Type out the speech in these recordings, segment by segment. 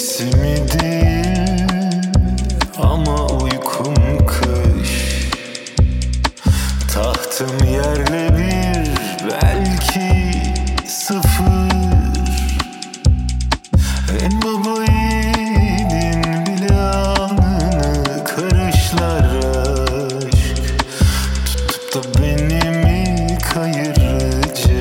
Mevsimi değil ama uykum kış. Tahtım yerle bir, belki sıfır. En baba yiğidin bile alnını karışlar aşk. Tutup da beni mi kayıracak?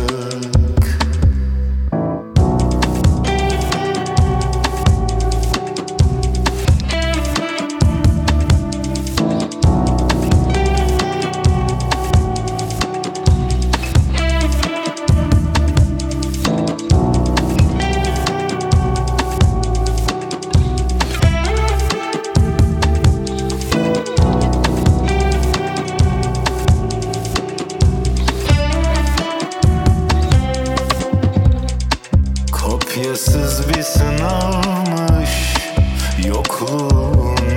Kopyasız bir sınavmış yokluğun.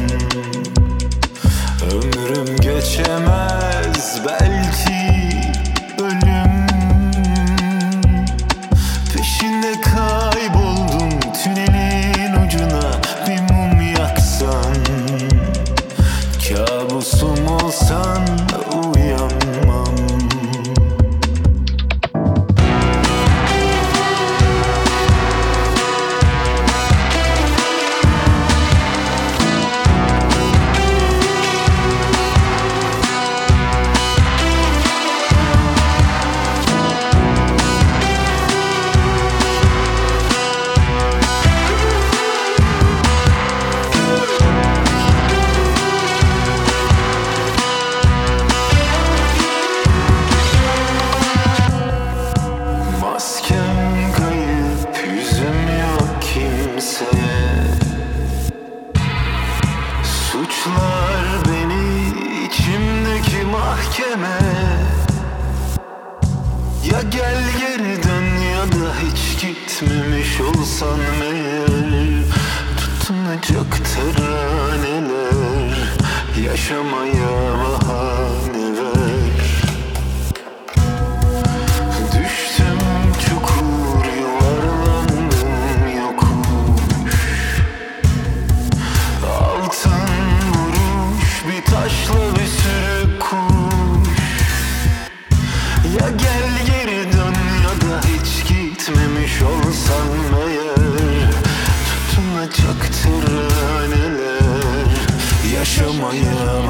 Ömrüm geçemez, belki ölüm. Peşinde kayboldum tünelin ucuna, bir mum yaksan. Kabusum olsan uyanmam. Maskem kayıp, yüzüm yok kimseye. Suçlar beni içimdeki mahkeme. Ya gel geri dön ya da hiç gitmemiş olsan meğer. Tutunacak teraneler, yaşamaya bahane ver. Düştüm çukur, yuvarlandım yokuş. Altın vuruş, bir taşla bir sürü kuş. Ya gel geri dön ya da hiç gitmemiş olsan meğer. Tutunacak teraneler, yaşamaya